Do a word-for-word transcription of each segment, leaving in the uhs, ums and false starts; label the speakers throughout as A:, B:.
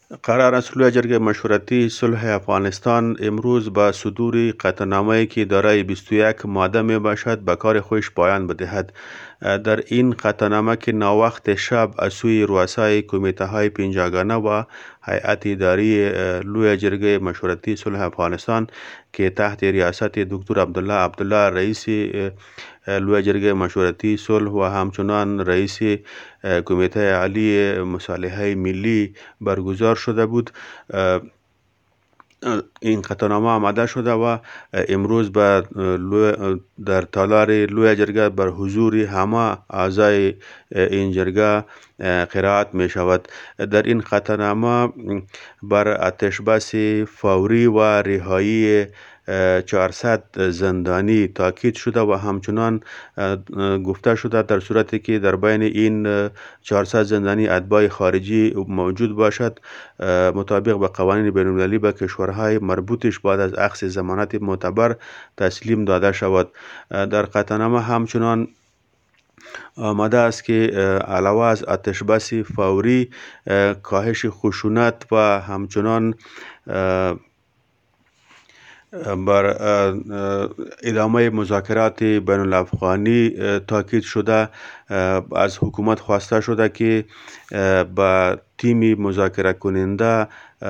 A: قرار است لوی جرگه مشورتی صلح افغانستان امروز به صدور قطعنامه‌ای که دارای بیست و یک ماده می باشد به کار خودش پایان بدهد. در این قطعنامه که ناوقت شب از سوی رؤسای کمیته های پنجاگانه و هیئت اداری لوی جرگه مشورتی صلح افغانستان که تحت ریاست دکتر عبدالله عبدالله رئیس لوی جرگه مشورتی صلح و همچنان رئیس کمیته عالی مصالحه ملی برگزار شده بود. این قطعنامه آماده شده و امروز به در تالار لوی جرگه بر حضور همه اعضای این جرگه قرائت می شود. در این قطعنامه بر آتش بس فوری و رهایی چهارصد زندانی تاکید شده و همچنان گفته شده در صورتی که در بین این چهارصد زندانی اتباع خارجی موجود باشد مطابق به قوانین بین المللی به کشورهای مربوطش بعد از اخذ ضمانت معتبر تسلیم داده شود. در قطعنامه همچنان آمده است که علاوه از آتش بس فوری کاهش خشونت و همچنان بر ادامه مذاکرات بین الافغانی تاکید شده. از حکومت خواسته شده که با تیم مذاکره کننده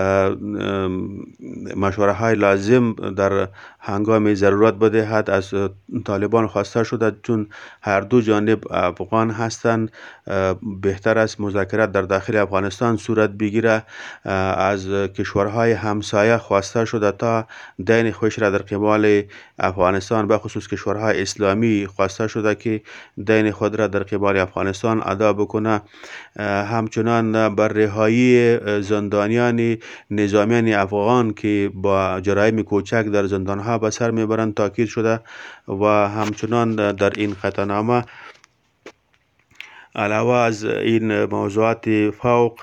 A: مشوره های لازم در هنگام ضرورت بدهد. از طالبان خواسته شده چون هر دو جانب افغان هستند بهتر است مذاکرات در داخل افغانستان صورت بگیره. از کشورهای همسایه خواسته شده تا دین خوش را در قبال افغانستان به خصوص کشورهای اسلامی خواسته شده که دین خود را در قبال افغانستان ادا بکنه. همچنان بر رهایی زندانیان نظامیان افغان که با جرایم کوچک در زندانها به سر میبرند تاکید شده و همچنان در این قطعنامه علاوه از این موضوعات فوق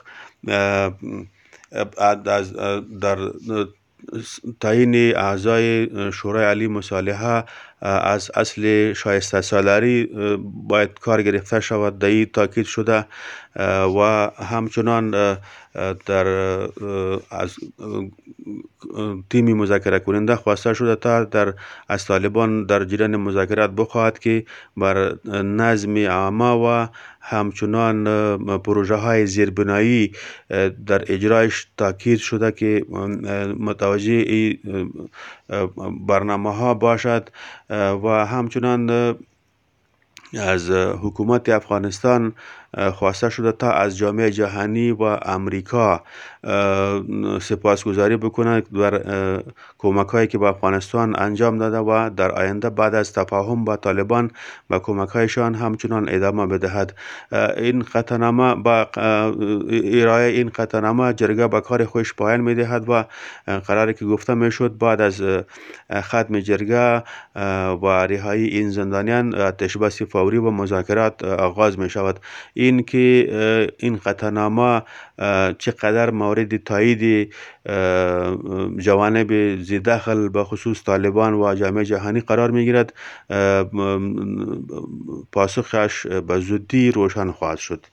A: در تعیین اعضای شورای عالی مصالحه از اصل شایسته سالاری باید کار گرفته شود در این تاکید شده و همچنان در از تیم مذاکره کننده خواسته شده تا در از طالبان در جریان مذاکرات بخواهد که بر نظم عامه و همچنان پروژه های زیربنایی در اجرایش تاکید شده که متوجه این برنامه ها باشد و همچنان از حکومت افغانستان خواسته شده تا از جامعه جهانی و امریکا سپاسگزاری بکنند بر کمک هایی که به افغانستان انجام داده و در آینده بعد از تفاهم با طالبان و کمک هایشان همچنان ادامه بدهد. این قطعنامه با ارائه این قطعنامه جرگه به کار خودش پایان میدهد و قراری که گفته میشد بعد از ختم جرگه و رهایی این زندانیان آتش بس فوری و مذاکرات آغاز می شود. این که این قطعنامه چقدر مورد تایید جوانب ذی دخل به خصوص طالبان و جامعه جهانی قرار می گیرد پاسخش به زودی روشن خواهد شد.